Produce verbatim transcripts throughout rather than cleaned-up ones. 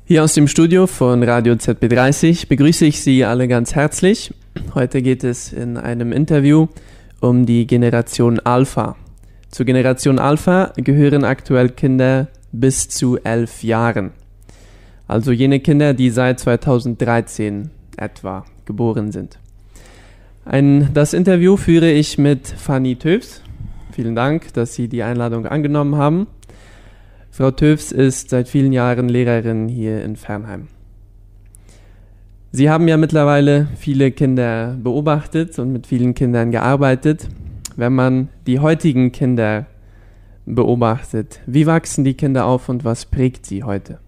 Hier aus dem Studio von Radio Z B dreißig begrüße ich Sie alle ganz herzlich. Heute geht es in einem Interview um die Generation Alpha. Zur Generation Alpha gehören aktuell Kinder bis zu elf Jahren. Also jene Kinder, die seit zweitausenddreizehn etwa geboren sind. Ein, das Interview führe ich mit Fanny Töfs. Vielen Dank, dass Sie die Einladung angenommen haben. Frau Töfs ist seit vielen Jahren Lehrerin hier in Fernheim. Sie haben ja mittlerweile viele Kinder beobachtet und mit vielen Kindern gearbeitet. Wenn man die heutigen Kinder beobachtet, wie wachsen die Kinder auf und was prägt sie heute?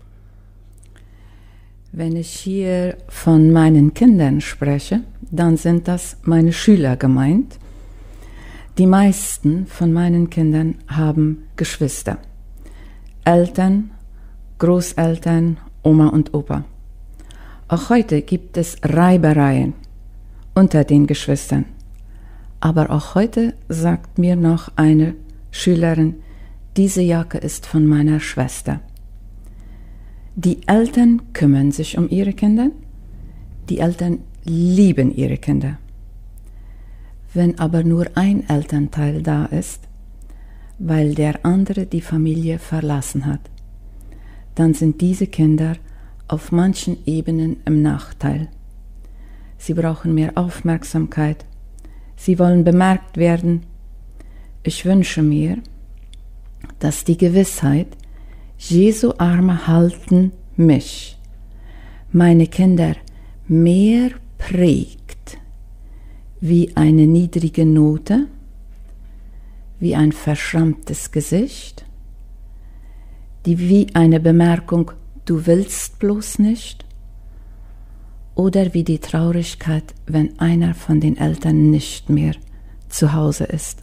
Wenn ich hier von meinen Kindern spreche, dann sind das meine Schüler gemeint. Die meisten von meinen Kindern haben Geschwister. Eltern, Großeltern, Oma und Opa. Auch heute gibt es Reibereien unter den Geschwistern. Aber auch heute sagt mir noch eine Schülerin, diese Jacke ist von meiner Schwester. Die Eltern kümmern sich um ihre Kinder, die Eltern lieben ihre Kinder. Wenn aber nur ein Elternteil da ist, weil der andere die Familie verlassen hat, dann sind diese Kinder auf manchen Ebenen im Nachteil. Sie brauchen mehr Aufmerksamkeit, sie wollen bemerkt werden. Ich wünsche mir, dass die Gewissheit, Jesu Arme halten mich, meine Kinder mehr prägt wie eine niedrige Note, wie ein verschrammtes Gesicht, die wie eine Bemerkung, du willst bloß nicht, oder wie die Traurigkeit, wenn einer von den Eltern nicht mehr zu Hause ist.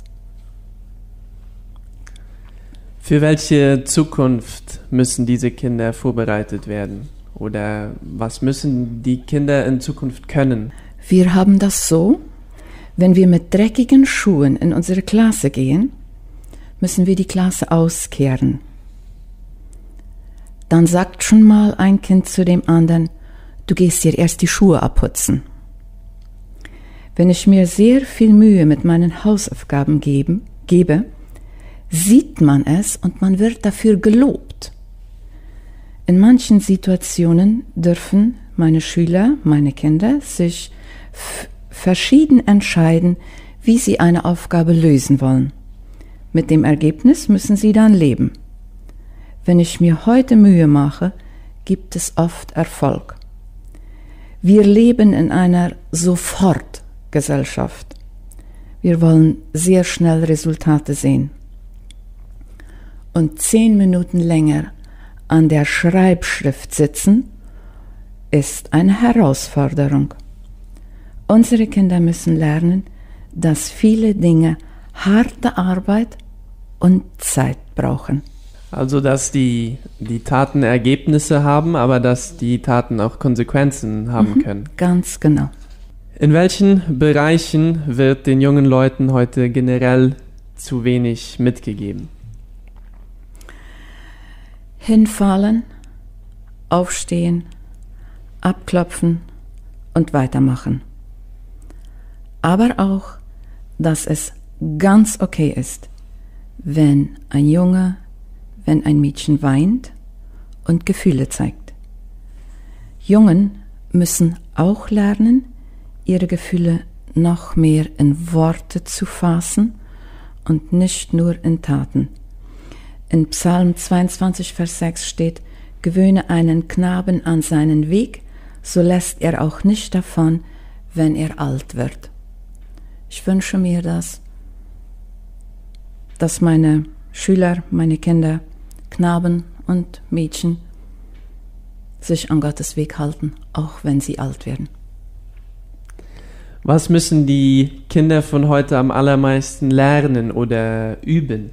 Für welche Zukunft müssen diese Kinder vorbereitet werden? Oder was müssen die Kinder in Zukunft können? Wir haben das so, wenn wir mit dreckigen Schuhen in unsere Klasse gehen, müssen wir die Klasse auskehren. Dann sagt schon mal ein Kind zu dem anderen, du gehst dir erst die Schuhe abputzen. Wenn ich mir sehr viel Mühe mit meinen Hausaufgaben geben, gebe, sieht man es und man wird dafür gelobt. In manchen Situationen dürfen meine Schüler, meine Kinder, sich f- verschieden entscheiden, wie sie eine Aufgabe lösen wollen. Mit dem Ergebnis müssen sie dann leben. Wenn ich mir heute Mühe mache, gibt es oft Erfolg. Wir leben in einer Sofortgesellschaft. Wir wollen sehr schnell Resultate sehen. Und zehn Minuten länger an der Schreibschrift sitzen, ist eine Herausforderung. Unsere Kinder müssen lernen, dass viele Dinge harte Arbeit und Zeit brauchen. Also, dass die, die Taten Ergebnisse haben, aber dass die Taten auch Konsequenzen haben Mhm, können. ganz genau. In welchen Bereichen wird den jungen Leuten heute generell zu wenig mitgegeben? Hinfallen, aufstehen, abklopfen und weitermachen. Aber auch, dass es ganz okay ist, wenn ein Junge, wenn ein Mädchen weint und Gefühle zeigt. Jungen müssen auch lernen, ihre Gefühle noch mehr in Worte zu fassen und nicht nur in Taten. In Psalm zweiundzwanzig, Vers sechs steht, gewöhne einen Knaben an seinen Weg, so lässt er auch nicht davon, wenn er alt wird. Ich wünsche mir das, dass meine Schüler, meine Kinder, Knaben und Mädchen sich an Gottes Weg halten, auch wenn sie alt werden. Was müssen die Kinder von heute am allermeisten lernen oder üben?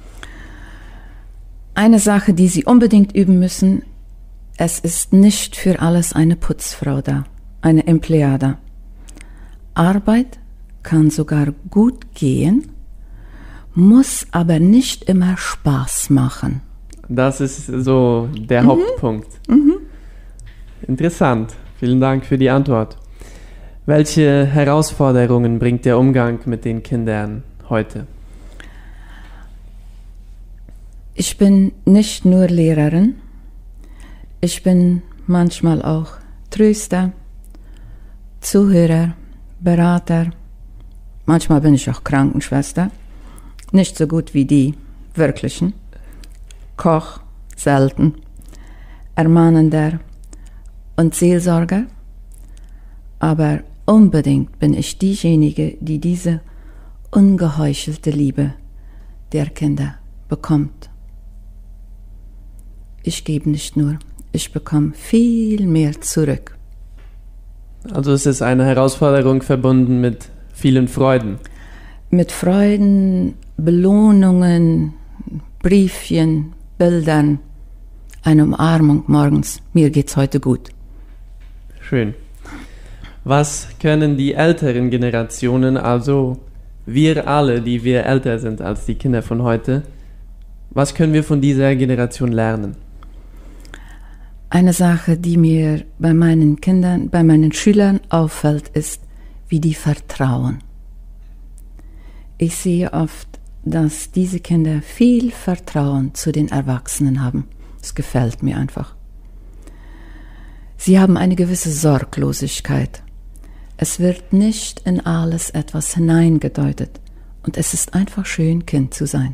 Eine Sache, die sie unbedingt üben müssen, es ist nicht für alles eine Putzfrau da, eine Empleada. Arbeit kann sogar gut gehen, muss aber nicht immer Spaß machen. Das ist so der Mhm. Hauptpunkt. Mhm. Interessant. Vielen Dank für die Antwort. Welche Herausforderungen bringt der Umgang mit den Kindern heute? Ich bin nicht nur Lehrerin, ich bin manchmal auch Tröster, Zuhörer, Berater, manchmal bin ich auch Krankenschwester, nicht so gut wie die wirklichen, Koch, selten, Ermahnender und Seelsorger, aber unbedingt bin ich diejenige, die diese ungeheuchelte Liebe der Kinder bekommt. Ich gebe nicht nur, ich bekomme viel mehr zurück. Also es ist eine Herausforderung verbunden mit vielen Freuden. Mit Freuden, Belohnungen, Briefchen, Bildern, eine Umarmung morgens. Mir geht's heute gut. Schön. Was können die älteren Generationen, also wir alle, die wir älter sind als die Kinder von heute, was können wir von dieser Generation lernen? Eine Sache, die mir bei meinen Kindern, bei meinen Schülern auffällt, ist, wie die vertrauen. Ich sehe oft, dass diese Kinder viel Vertrauen zu den Erwachsenen haben. Das gefällt mir einfach. Sie haben eine gewisse Sorglosigkeit. Es wird nicht in alles etwas hineingedeutet und es ist einfach schön, Kind zu sein.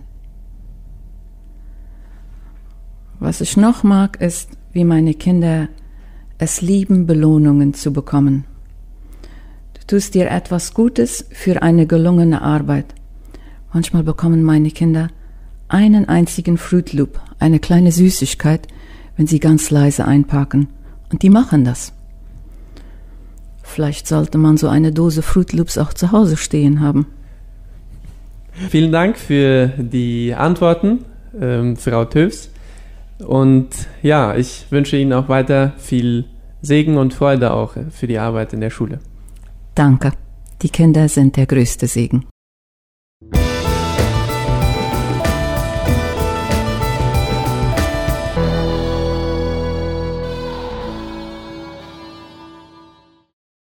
Was ich noch mag, ist, wie meine Kinder es lieben, Belohnungen zu bekommen. Du tust dir etwas Gutes für eine gelungene Arbeit. Manchmal bekommen meine Kinder einen einzigen Fruit Loop, eine kleine Süßigkeit, wenn sie ganz leise einparken. Und die machen das. Vielleicht sollte man so eine Dose Fruit Loops auch zu Hause stehen haben. Vielen Dank für die Antworten, ähm, Frau Töfs. Und ja, ich wünsche Ihnen auch weiter viel Segen und Freude auch für die Arbeit in der Schule. Danke. Die Kinder sind der größte Segen.